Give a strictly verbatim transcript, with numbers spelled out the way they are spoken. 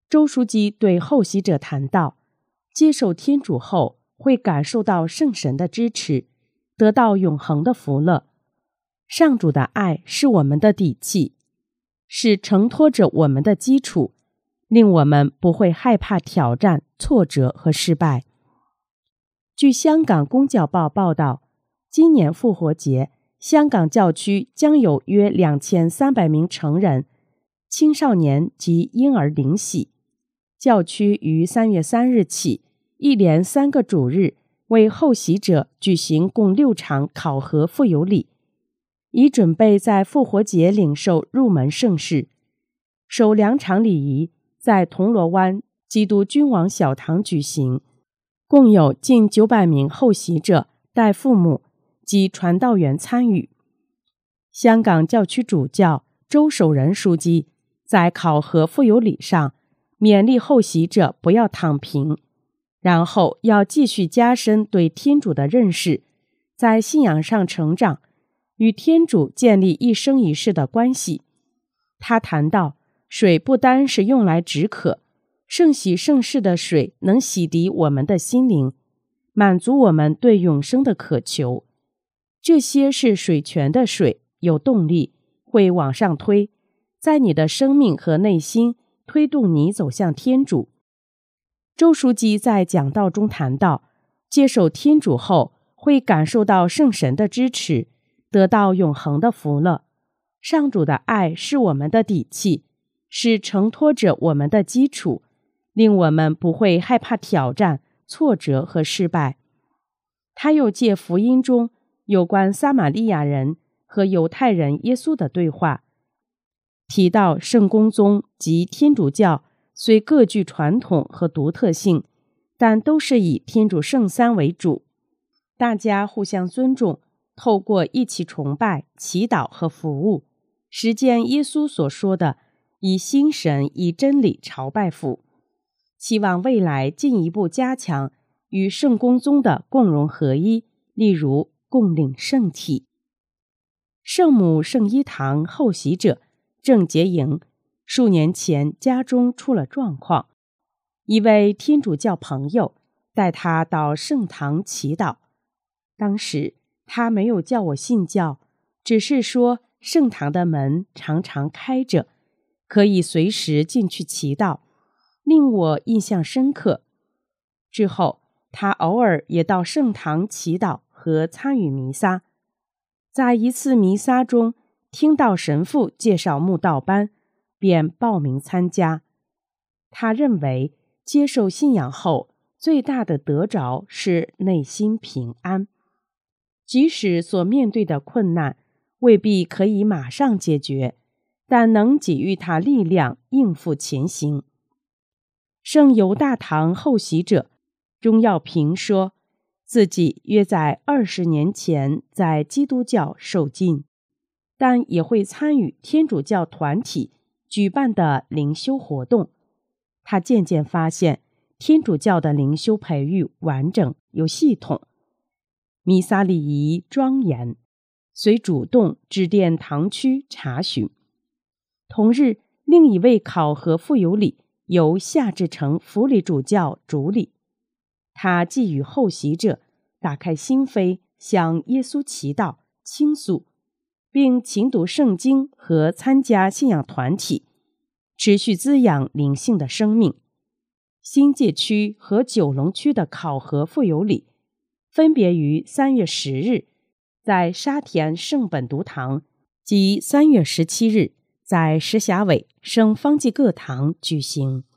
周书记对后习者谈到，接受天主后会感受到圣神的支持，得到永恒的福乐。上主的爱是我们的底气，是承托着我们的基础，令我们不会害怕挑战、挫折和失败。据香港公教报报道，今年复活节，香港教区将有约两千三百名成人、青少年及婴儿领洗。教区于三月三日起，一连三个主日为后习者举行共六场考核复有礼，以准备在复活节领受入门圣事。首两场礼仪在铜锣湾基督君王小堂举行，共有近九百名后习者带父母及传道员参与。香港教区主教周守仁书记在考核复有礼上勉励后习者不要躺平，然后要继续加深对天主的认识，在信仰上成长，与天主建立一生一世的关系。他谈到，水不单是用来止渴，圣洗圣事的水能洗涤我们的心灵，满足我们对永生的渴求。这些是水泉的水，有动力，会往上推，在你的生命和内心推动你走向天主。周书记在讲道中谈到，接受天主后会感受到圣神的支持，得到永恒的福乐。上主的爱是我们的底气，是承托着我们的基础，令我们不会害怕挑战、挫折和失败。他又借福音中有关撒玛利亚人和犹太人耶稣的对话，提到圣公宗及天主教虽各具传统和独特性，但都是以天主圣三为主，大家互相尊重，透过一起崇拜、祈祷和服务，实践耶稣所说的以心神、以真理朝拜父。希望未来进一步加强与圣公宗的共融合一，例如共领圣体。圣母圣衣堂后习者郑洁莹数年前家中出了状况，一位天主教朋友带他到圣堂祈祷。当时他没有叫我信教，只是说圣堂的门常常开着，可以随时进去祈祷，令我印象深刻。之后他偶尔也到圣堂祈祷和参与弥撒。在一次弥撒中，听到神父介绍慕道班，便报名参加。他认为接受信仰后最大的得着是内心平安，即使所面对的困难未必可以马上解决，但能给予他力量应付前行。圣犹大堂后习者钟耀平说，自己约在二十年前在基督教受浸，但也会参与天主教团体举办的灵修活动。他渐渐发现天主教的灵修培育完整有系统，弥撒礼仪庄严，遂主动致电堂区查询。同日，另一位考核复有礼由夏志诚辅理主教主理，他既与后习者打开心扉，向耶稣祈祷倾诉，并勤读圣经和参加信仰团体，持续滋养灵性的生命。新界区和九龙区的考核复有礼分别于三月十日在沙田圣本笃堂及三月十七日在石硖尾圣方济各堂举行。